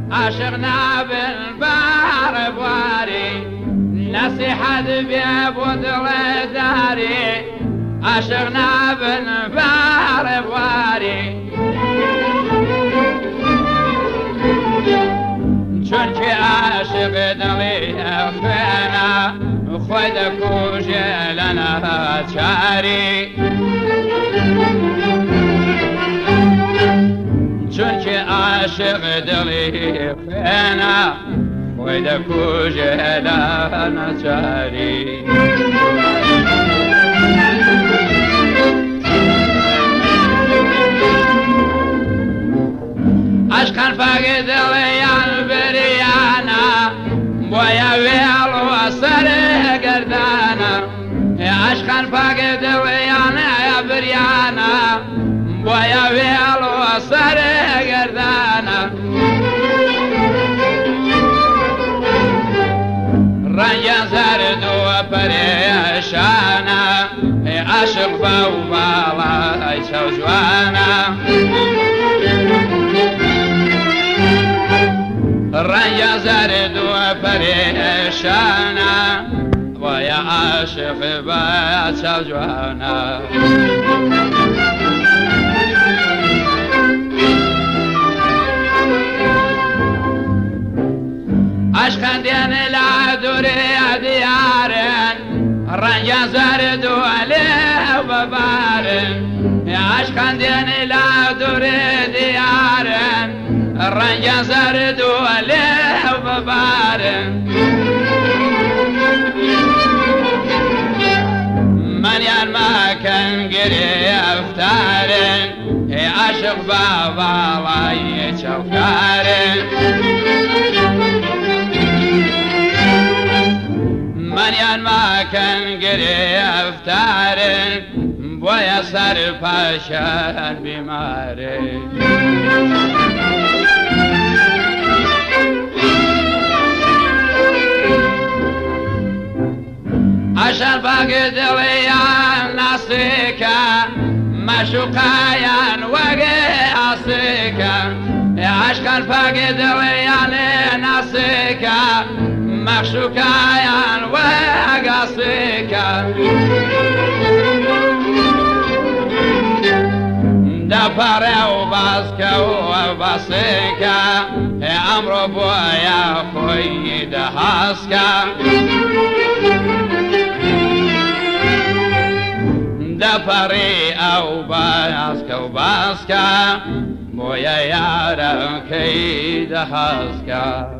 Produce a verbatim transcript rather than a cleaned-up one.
عاشق نابن بار بواري نصيحة بيبود داري عاشق نابن بار بواري چونکه عاشق دلی افنا خود کوچه لنا چاری چونکه عاشق دلی افنا خود کوچه لنا چاری عشقان فاقد دلیان بریانا بویا ویل و سر گردانا عشقان فاقد دلیان بریانا بویا ویل و سر گردانا رنگ زرد و پریشانا عاشق باو بالای سوزوانا رنگ زرد و پریشانا و یا عاشق بچه جوانا عشقان دین لعدوری دیارن رنگ زرد و علیه و بارن عشقان دین لعدوری دیارن رنگ زرد و علیه و بارن من یان مکن گرفتارن عاشق بابای چوکارن من یان مکن گرفتارن بویا سر پاشن بیمارن عشان باقي دليان ناسيكا مشوقايان وقاسيكا عشقان باقي دليان ناسيكا مشوقايان وقاسيكا دفري وباسكا وباسيكا امرو بويا خوي دهاسكا دفري او باسكا وباسكا بويا يارا كي دهاسكا